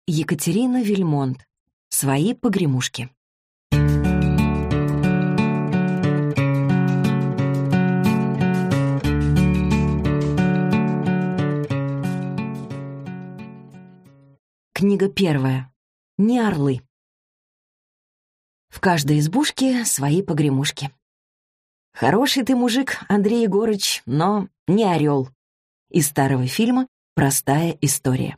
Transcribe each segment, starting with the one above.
Екатерина Вильмонт. Свои погремушки. Книга первая. Не орлы. В каждой избушке свои погремушки. Хороший ты мужик, Андрей Егорыч, но не орел. Из старого фильма «Простая история».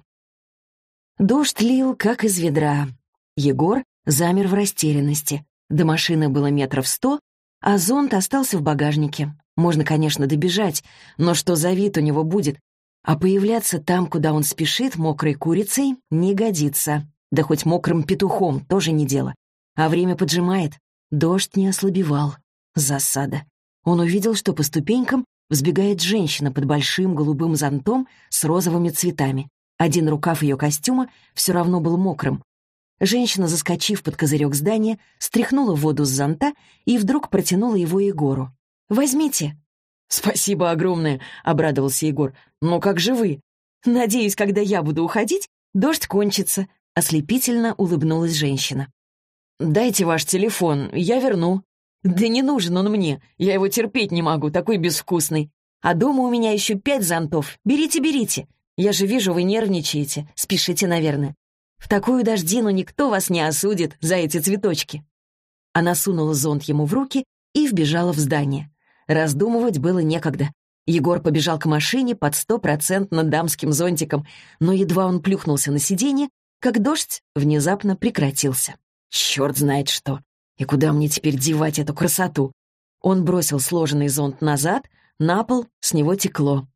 Дождь лил, как из ведра. Егор замер в растерянности. До машины было 100 метров, а зонт остался в багажнике. Можно, конечно, добежать, но что за вид у него будет? А появляться там, куда он спешит, мокрой курицей, не годится. Да хоть мокрым петухом, тоже не дело. А время поджимает. Дождь не ослабевал. Засада. Он увидел, что по ступенькам взбегает женщина под большим голубым зонтом с розовыми цветами. Один рукав ее костюма все равно был мокрым. Женщина, заскочив под козырек здания, стряхнула воду с зонта и вдруг протянула его Егору. «Возьмите». «Спасибо огромное», — обрадовался Егор. «Но как же вы?» «Надеюсь, когда я буду уходить, дождь кончится», — ослепительно улыбнулась женщина. «Дайте ваш телефон, я верну». «Да не нужен он мне, я его терпеть не могу, такой безвкусный. А дома у меня еще 5 зонтов, берите. Я же вижу, вы нервничаете, спешите, наверное. В такую дождину никто вас не осудит за эти цветочки». Она сунула зонт ему в руки и вбежала в здание. Раздумывать было некогда. Егор побежал к машине под 100% дамским зонтиком, но едва он плюхнулся на сиденье, как дождь внезапно прекратился. Черт знает что. И куда мне теперь девать эту красоту? Он бросил сложенный зонт назад, на пол, с него текло.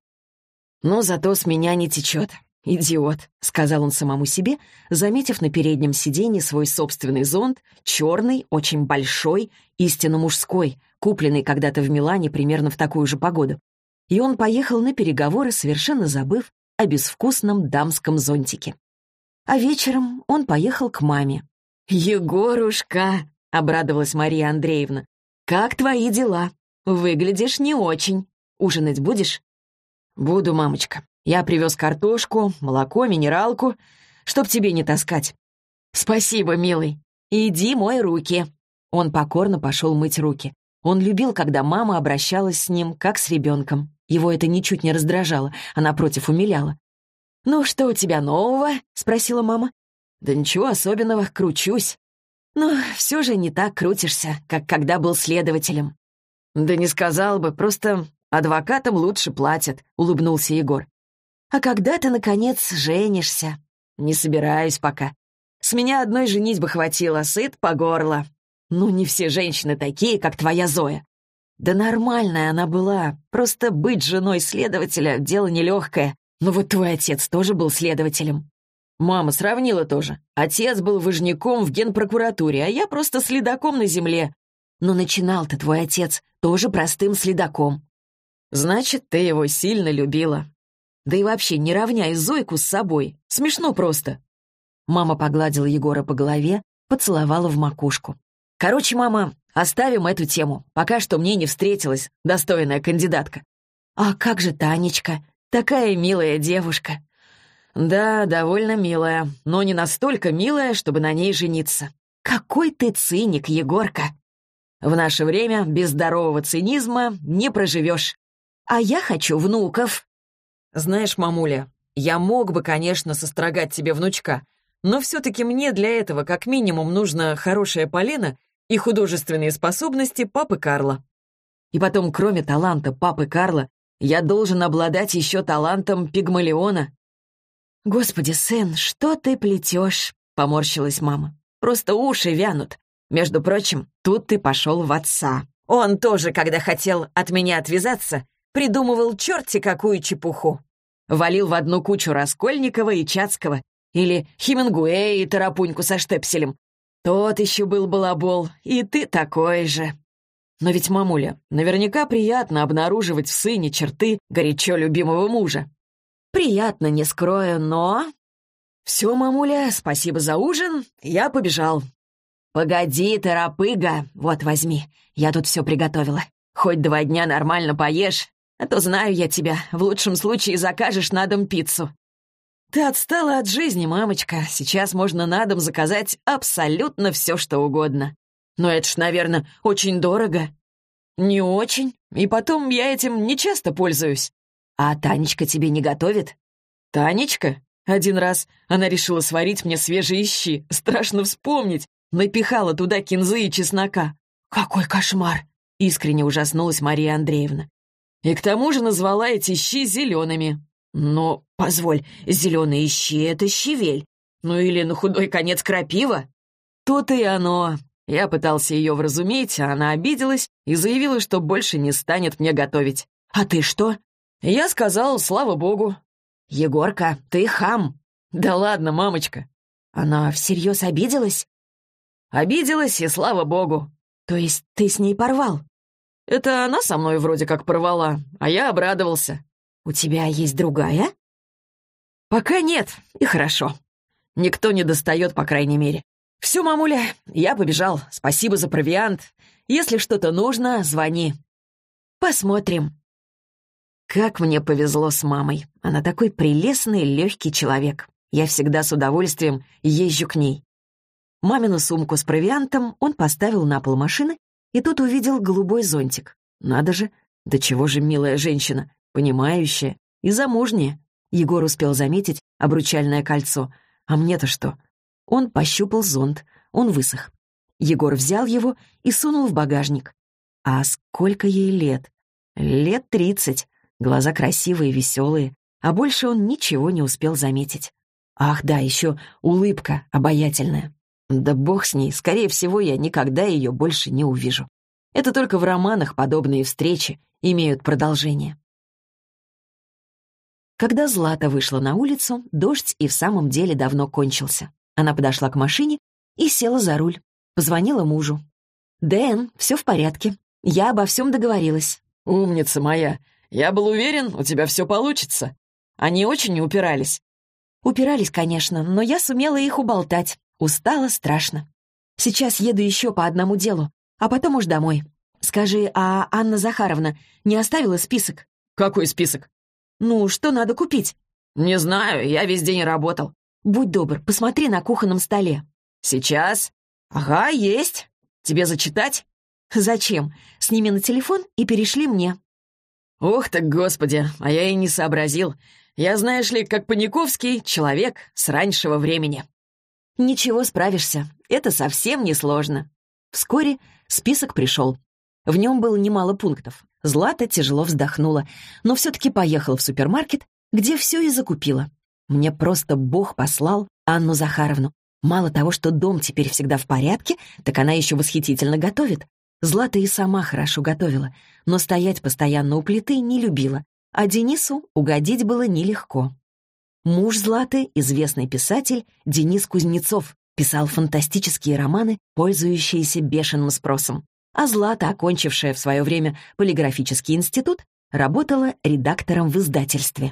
«Но зато с меня не течет. Идиот», — сказал он самому себе, заметив на переднем сиденье свой собственный зонт, черный, очень большой, истинно мужской, купленный когда-то в Милане примерно в такую же погоду. И он поехал на переговоры, совершенно забыв о безвкусном дамском зонтике. А вечером он поехал к маме. «Егорушка», — обрадовалась Мария Андреевна, — «как твои дела? Выглядишь не очень. Ужинать будешь?» «Буду, мамочка. Я привез картошку, молоко, минералку, чтоб тебе не таскать». «Спасибо, милый. Иди мой руки». Он покорно пошел мыть руки. Он любил, когда мама обращалась с ним, как с ребенком. Его это ничуть не раздражало, а напротив умиляла. «Ну, что у тебя нового?» — спросила мама. «Да ничего особенного, кручусь». «Но все же не так крутишься, как когда был следователем». «Да не сказал бы, просто адвокатам лучше платят», — улыбнулся Егор. «А когда ты, наконец, женишься?» «Не собираюсь пока. С меня одной женитьбы хватило, сыт по горло». «Ну, не все женщины такие, как твоя Зоя». «Да нормальная она была, просто быть женой следователя — дело нелегкое. Но вот твой отец тоже был следователем». «Мама сравнила тоже. Отец был выжняком в генпрокуратуре, а я просто следаком на земле». «Но начинал-то твой отец тоже простым следаком». «Значит, ты его сильно любила. Да и вообще не равняй Зойку с собой. Смешно просто». Мама погладила Егора по голове, поцеловала в макушку. «Короче, мама, оставим эту тему. Пока что мне не встретилась достойная кандидатка». «А как же Танечка? Такая милая девушка». «Да, довольно милая, но не настолько милая, чтобы на ней жениться». «Какой ты циник, Егорка!» «В наше время без здорового цинизма не проживешь». «А я хочу внуков». «Знаешь, мамуля, я мог бы, конечно, сострогать тебе внучка, но все-таки мне для этого как минимум нужно хорошее полено и художественные способности папы Карла. И потом, кроме таланта папы Карла, я должен обладать еще талантом Пигмалиона». «Господи, сын, что ты плетешь?» — поморщилась мама. «Просто уши вянут. Между прочим, тут ты пошел в отца. Он тоже, когда хотел от меня отвязаться, придумывал черти какую чепуху. Валил в одну кучу Раскольникова и Чацкого, или Хемингуэя и Тарапуньку со штепселем. Тот еще был балабол, и ты такой же». «Но ведь, мамуля, наверняка приятно обнаруживать в сыне черты горячо любимого мужа». «Приятно, не скрою, но...» «Все, мамуля, спасибо за ужин, я побежал». «Погоди, торопыга, вот возьми, я тут все приготовила. Хоть 2 дня нормально поешь, а то знаю я тебя, в лучшем случае закажешь на дом пиццу». «Ты отстала от жизни, мамочка. Сейчас можно на дом заказать абсолютно все, что угодно. Но это ж, наверное, очень дорого». «Не очень. И потом я этим не часто пользуюсь». «А Танечка тебе не готовит?» «Танечка? Один раз она решила сварить мне свежие щи. Страшно вспомнить. Напихала туда кинзы и чеснока». «Какой кошмар!» — искренне ужаснулась Мария Андреевна. «И к тому же назвала эти щи зелеными». «Но, позволь, зеленые щи — это щавель. Ну или на худой конец крапива?» «То-то и оно». Я пытался ее вразумить, а она обиделась и заявила, что больше не станет мне готовить. «А ты что?» Я сказал, слава богу. «Егорка, ты хам!» «Да ладно, мамочка!» Она всерьез обиделась? «Обиделась, и слава богу!» «То есть ты с ней порвал?» «Это она со мной вроде как порвала, а я обрадовался». «У тебя есть другая?» «Пока нет, и хорошо. Никто не достает, по крайней мере. Все, мамуля, я побежал. Спасибо за провиант. Если что-то нужно, звони». «Посмотрим». Как мне повезло с мамой. Она такой прелестный, легкий человек. Я всегда с удовольствием езжу к ней. Мамину сумку с провиантом он поставил на пол машины, и тут увидел голубой зонтик. Надо же, до чего же милая женщина, понимающая и замужняя. Егор успел заметить обручальное кольцо. А мне-то что? Он пощупал зонт, он высох. Егор взял его и сунул в багажник. А сколько ей лет? Лет 30. Глаза красивые, веселые, а больше он ничего не успел заметить. Ах да, еще улыбка обаятельная. Да бог с ней, скорее всего, я никогда ее больше не увижу. Это только в романах подобные встречи имеют продолжение. Когда Злата вышла на улицу, дождь и в самом деле давно кончился. Она подошла к машине и села за руль. Позвонила мужу. «Дэн, все в порядке. Я обо всем договорилась». «Умница моя. Я был уверен, у тебя все получится. Они очень не упирались». «Упирались, конечно, но я сумела их уболтать. Устала страшно. Сейчас еду еще по одному делу, а потом уж домой. Скажи, а Анна Захаровна не оставила список?» «Какой список?» «Ну, что надо купить?» «Не знаю, я весь день работал». «Будь добр, посмотри на кухонном столе». «Сейчас?» «Ага, есть. Тебе зачитать?» «Зачем? Сними на телефон и перешли мне». «Ох так, господи, а я и не сообразил. Я, знаешь ли, как Паниковский, человек с раннего времени». «Ничего, справишься. Это совсем несложно». Вскоре список пришел. В нем было немало пунктов. Злата тяжело вздохнула, но все-таки поехала в супермаркет, где все и закупила. Мне просто Бог послал Анну Захаровну. Мало того, что дом теперь всегда в порядке, так она еще восхитительно готовит. Злата и сама хорошо готовила, но стоять постоянно у плиты не любила, а Денису угодить было нелегко. Муж Златы, известный писатель Денис Кузнецов, писал фантастические романы, пользующиеся бешеным спросом. А Злата, окончившая в свое время полиграфический институт, работала редактором в издательстве.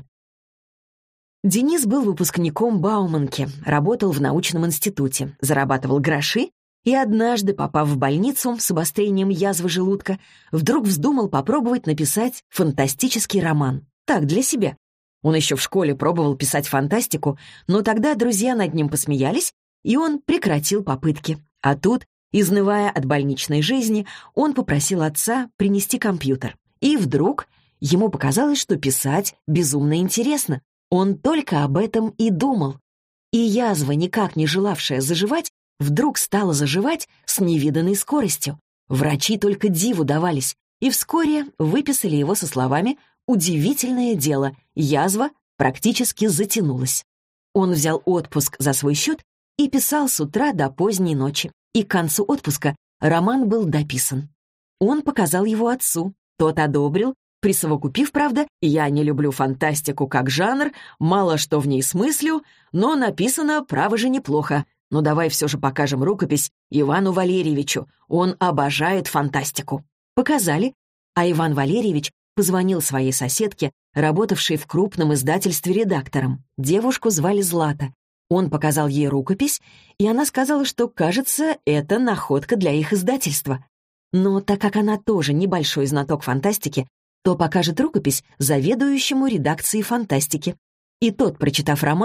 Денис был выпускником Бауманки, работал в научном институте, зарабатывал гроши и однажды, попав в больницу с обострением язвы желудка, вдруг вздумал попробовать написать фантастический роман. Так, для себя. Он еще в школе пробовал писать фантастику, но тогда друзья над ним посмеялись, и он прекратил попытки. А тут, изнывая от больничной жизни, он попросил отца принести компьютер. И вдруг ему показалось, что писать безумно интересно. Он только об этом и думал. И язва, никак не желавшая заживать, вдруг стала заживать с невиданной скоростью. Врачи только диву давались, и вскоре выписали его со словами «Удивительное дело, язва практически затянулась». Он взял отпуск за свой счет и писал с утра до поздней ночи. И к концу отпуска роман был дописан. Он показал его отцу, тот одобрил, присовокупив, правда, «Я не люблю фантастику как жанр, мало что в ней смыслю, но написано, право же, неплохо. Но давай все же покажем рукопись Ивану Валерьевичу, он обожает фантастику». Показали, а Иван Валерьевич позвонил своей соседке, работавшей в крупном издательстве редактором. Девушку звали Злата. Он показал ей рукопись, и она сказала, что, кажется, это находка для их издательства. Но так как она тоже небольшой знаток фантастики, то покажет рукопись заведующему редакции фантастики. И тот, прочитав роман,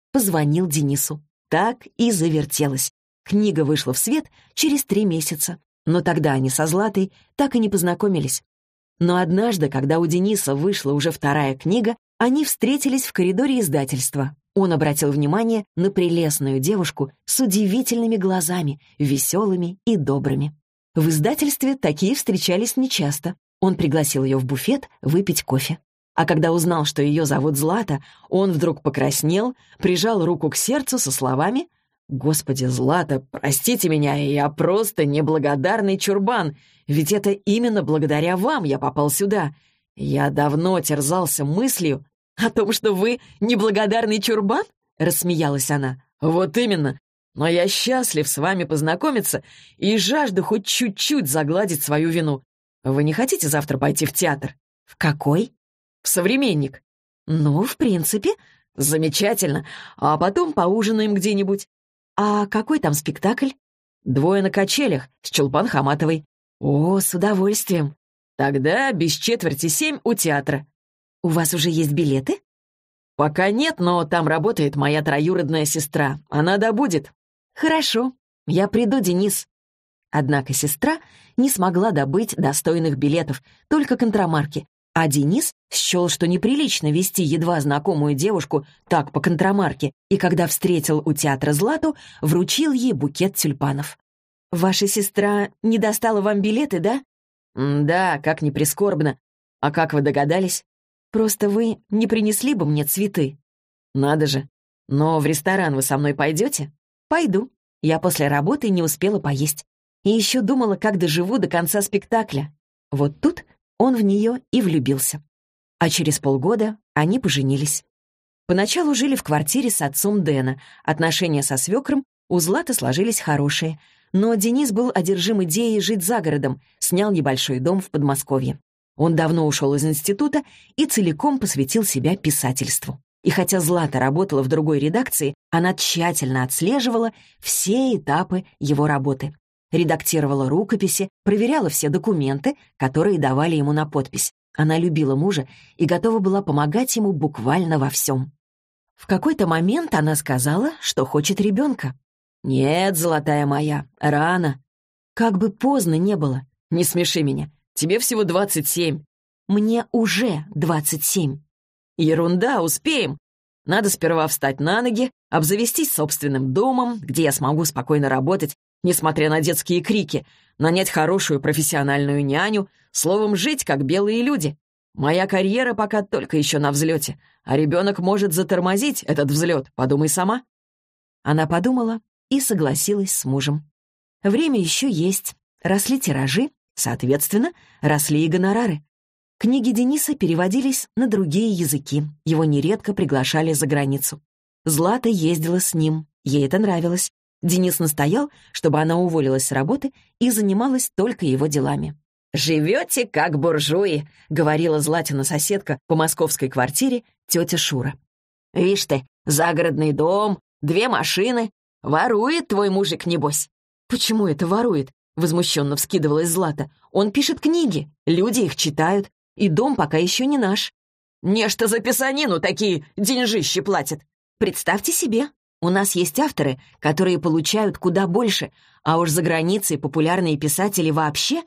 позвонил Денису. Так и завертелось. Книга вышла в свет через 3 месяца. Но тогда они со Златой так и не познакомились. Но однажды, когда у Дениса вышла уже 2-я книга, они встретились в коридоре издательства. Он обратил внимание на прелестную девушку с удивительными глазами, веселыми и добрыми. В издательстве такие встречались нечасто. Он пригласил ее в буфет выпить кофе. А когда узнал, что ее зовут Злата, он вдруг покраснел, прижал руку к сердцу со словами: «Господи, Злата, простите меня, я просто неблагодарный чурбан, ведь это именно благодаря вам я попал сюда. Я давно терзался мыслью о том, что вы неблагодарный чурбан?» — рассмеялась она. «Вот именно. Но я счастлив с вами познакомиться и жажду хоть чуть-чуть загладить свою вину. Вы не хотите завтра пойти в театр?» «В какой?» «В «Современник». «Ну, в принципе». «Замечательно. А потом поужинаем где-нибудь». «А какой там спектакль?» «Двое на качелях» с Чулпан Хаматовой. «О, с удовольствием». «Тогда без 6:45 у театра». «У вас уже есть билеты?» «Пока нет, но там работает моя троюродная сестра. Она добудет». «Хорошо. Я приду, Денис». Однако сестра не смогла добыть достойных билетов, только контрамарки, а Денис счел, что неприлично вести едва знакомую девушку так по контрамарке, и когда встретил у театра Злату, вручил ей букет тюльпанов. «Ваша сестра не достала вам билеты, да?» «Да, как ни прискорбно. А как вы догадались?» «Просто вы не принесли бы мне цветы». «Надо же. Но в ресторан вы со мной пойдете?» «Пойду. Я после работы не успела поесть. И еще думала, как доживу до конца спектакля». Вот тут он в нее и влюбился. А через полгода они поженились. Поначалу жили в квартире с отцом Дэна. Отношения со свекром у Златы сложились хорошие. Но Денис был одержим идеей жить за городом, снял небольшой дом в Подмосковье. Он давно ушел из института и целиком посвятил себя писательству. И хотя Злата работала в другой редакции, она тщательно отслеживала все этапы его работы. Редактировала рукописи, проверяла все документы, которые давали ему на подпись. Она любила мужа и готова была помогать ему буквально во всем. В какой-то момент она сказала, что хочет ребенка. «Нет, золотая моя, рано». «Как бы поздно не было. Не смеши меня. Тебе всего 27. Мне уже 27. Ерунда, успеем. Надо сперва встать на ноги, обзавестись собственным домом, где я смогу спокойно работать, несмотря на детские крики, нанять хорошую профессиональную няню, словом, жить, как белые люди. Моя карьера пока только еще на взлете, а ребенок может затормозить этот взлет, подумай сама». Она подумала и согласилась с мужем. Время еще есть. Росли тиражи, соответственно, росли и гонорары. Книги Дениса переводились на другие языки, его нередко приглашали за границу. Злата ездила с ним, ей это нравилось. Денис настоял, чтобы она уволилась с работы и занималась только его делами. «Живете как буржуи», — говорила Златина соседка по московской квартире, тетя Шура. «Вишь ты, загородный дом, 2 машины. Ворует твой мужик, небось». «Почему это ворует?» — возмущенно вскидывалась Злата. «Он пишет книги, люди их читают, и дом пока еще не наш». «Нечто за писанину такие деньжищи платят». «Представьте себе, у нас есть авторы, которые получают куда больше, а уж за границей популярные писатели вообще...»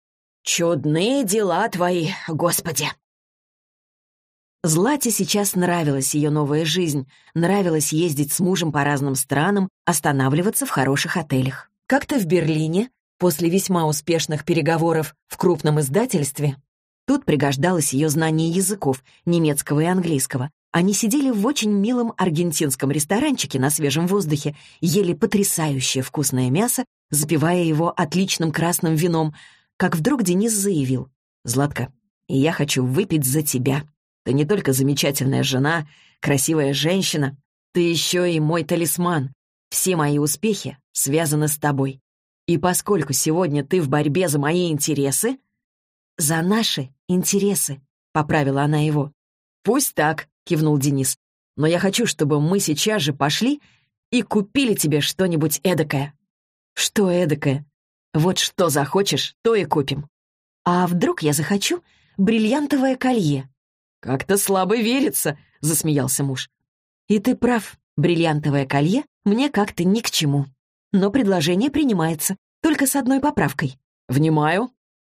«Чудные дела твои, Господи!» Злате сейчас нравилась ее новая жизнь, нравилось ездить с мужем по разным странам, останавливаться в хороших отелях. Как-то в Берлине, после весьма успешных переговоров в крупном издательстве, тут пригождалось ее знание языков, немецкого и английского. Они сидели в очень милом аргентинском ресторанчике на свежем воздухе, ели потрясающее вкусное мясо, запивая его отличным красным вином, как вдруг Денис заявил: «Златка, я хочу выпить за тебя. Ты не только замечательная жена, красивая женщина, ты еще и мой талисман. Все мои успехи связаны с тобой. И поскольку сегодня ты в борьбе за мои интересы...» «За наши интересы», — поправила она его. «Пусть так», — кивнул Денис. «Но я хочу, чтобы мы сейчас же пошли и купили тебе что-нибудь эдакое». «Что эдакое?» «Вот что захочешь, то и купим». «А вдруг я захочу бриллиантовое колье?» «Как-то слабо верится», — засмеялся муж. «И ты прав, Бриллиантовое колье мне как-то ни к чему. Но предложение принимается, только с одной поправкой. «Внимаю».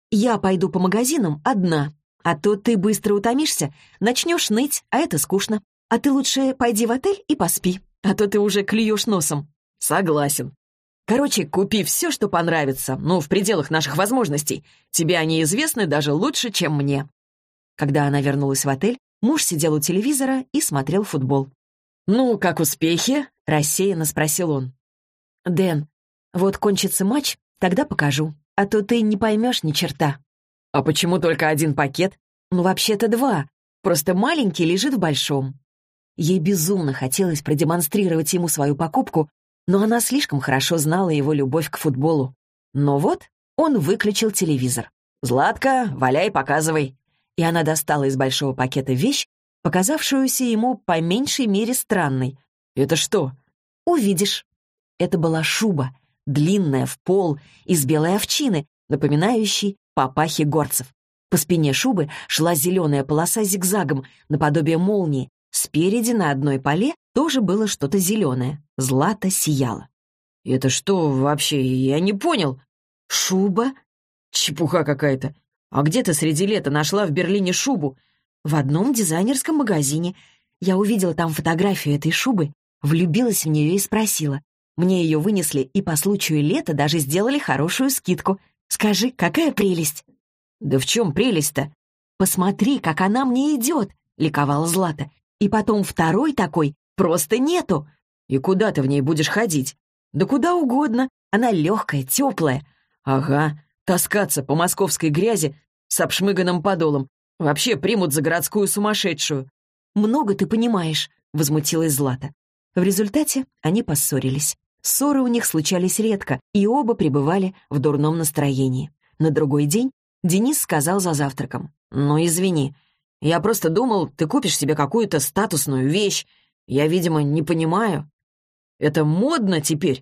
Я пойду по магазинам одна, а то ты быстро утомишься, начнешь ныть, а это скучно. А ты лучше пойди в отель и поспи, а то ты уже клюешь носом». «Согласен. Короче, купи все, что понравится, ну, в пределах наших возможностей. Тебе они известны даже лучше, чем мне». Когда она вернулась в отель, муж сидел у телевизора и смотрел футбол. «Ну, как успехи?» — Рассеянно спросил он. «Дэн, вот кончится матч, тогда покажу, а то ты не поймешь ни черта». «А почему только один пакет?» «Ну, вообще-то два, просто маленький лежит в большом». Ей безумно хотелось продемонстрировать ему свою покупку, но она слишком хорошо знала его любовь к футболу. Но вот он выключил телевизор. «Златка, валяй, показывай». И она достала из большого пакета вещь, показавшуюся ему по меньшей мере странной. «Это что?» «Увидишь». Это была шуба, длинная, в пол, из белой овчины, напоминающей папахи горцев. По спине шубы шла зеленая полоса зигзагом, наподобие молнии. Спереди на одной поле тоже было что-то зеленое. Злата сияла. «Это что вообще? Я не понял». «Шуба?» «Чепуха какая-то. А где ты среди лета нашла в Берлине шубу?» «В одном дизайнерском магазине. Я увидела там фотографию этой шубы, влюбилась в нее и спросила. Мне ее вынесли и по случаю лета даже сделали хорошую скидку. Скажи, какая прелесть?» «Да в чем прелесть-то?» «Посмотри, как она мне идет!» — ликовала Злата. «И потом второй такой просто нету!» «И куда ты в ней будешь ходить?» «Да куда угодно. Она легкая, теплая». «Ага, таскаться по московской грязи с обшмыганным подолом. Вообще примут за городскую сумасшедшую». «Много ты понимаешь», — возмутилась Злата. В результате они поссорились. Ссоры у них случались редко, и оба пребывали в дурном настроении. На другой день Денис сказал за завтраком. «Ну, извини, я просто думал, ты купишь себе какую-то статусную вещь. Я, видимо, не понимаю. Это модно теперь».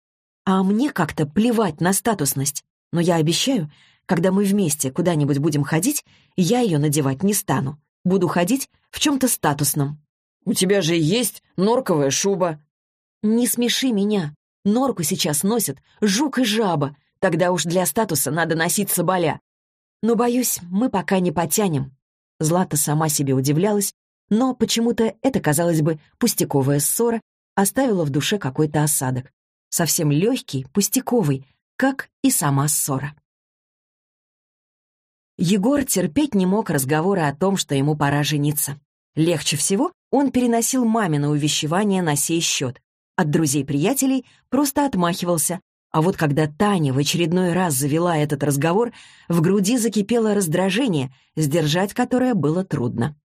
«А мне как-то плевать на статусность. Но я обещаю, когда мы вместе куда-нибудь будем ходить, я ее надевать не стану. Буду ходить в чем-то статусном». «У тебя же есть норковая шуба». «Не смеши меня. Норку сейчас носят жук и жаба. Тогда уж для статуса надо носить соболя. Но, боюсь, мы пока не потянем». Злата сама себе удивлялась, но почему-то это, казалось бы, пустяковая ссора оставила в душе какой-то осадок. Совсем легкий, пустяковый, как и сама ссора. Егор терпеть не мог разговоры о том, что ему пора жениться. Легче всего он переносил мамино увещевание на сей счет. От друзей-приятелей просто отмахивался. А вот когда Таня в очередной раз завела этот разговор, в груди закипело раздражение, сдержать которое было трудно.